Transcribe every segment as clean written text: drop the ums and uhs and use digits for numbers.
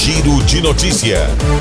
Giro de Notícia.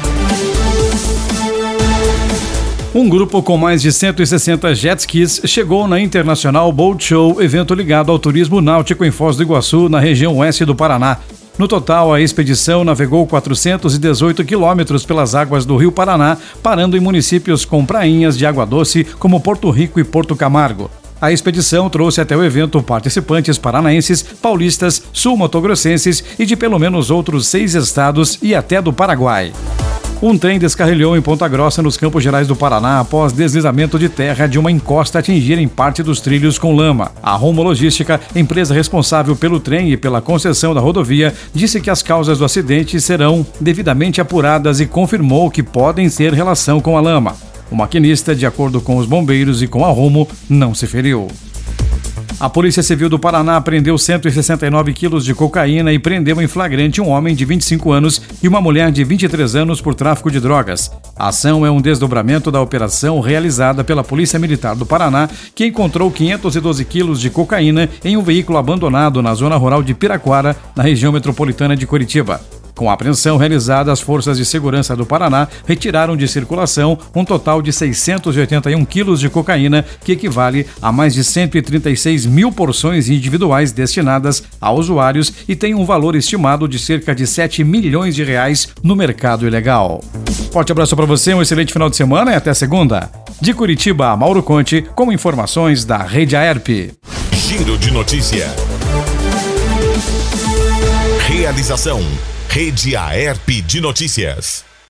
Um grupo com mais de 160 jet skis chegou na International Boat Show, evento ligado ao turismo náutico em Foz do Iguaçu, na região oeste do Paraná. No total, a expedição navegou 418 quilômetros pelas águas do Rio Paraná, parando em municípios com prainhas de água doce como Porto Rico e Porto Camargo. A expedição trouxe até o evento participantes paranaenses, paulistas, sul-motogrossenses e de pelo menos outros 6 estados e até do Paraguai. Um trem descarrilhou em Ponta Grossa, nos Campos Gerais do Paraná, após deslizamento de terra de uma encosta atingir em parte dos trilhos com lama. A Rumo Logística, empresa responsável pelo trem e pela concessão da rodovia, disse que as causas do acidente serão devidamente apuradas e confirmou que podem ter relação com a lama. O maquinista, de acordo com os bombeiros e com a Rumo, não se feriu. A Polícia Civil do Paraná apreendeu 169 quilos de cocaína e prendeu em flagrante um homem de 25 anos e uma mulher de 23 anos por tráfico de drogas. A ação é um desdobramento da operação realizada pela Polícia Militar do Paraná, que encontrou 512 quilos de cocaína em um veículo abandonado na zona rural de Piraquara, na região metropolitana de Curitiba. Com a apreensão realizada, as forças de segurança do Paraná retiraram de circulação um total de 681 quilos de cocaína, que equivale a mais de 136 mil porções individuais destinadas a usuários e tem um valor estimado de cerca de 7 milhões de reais no mercado ilegal. Forte abraço para você, um excelente final de semana e até segunda. De Curitiba, Mauro Conte, com informações da Rede Aerp. Giro de Notícia. Realização: Rede Aerp de Notícias.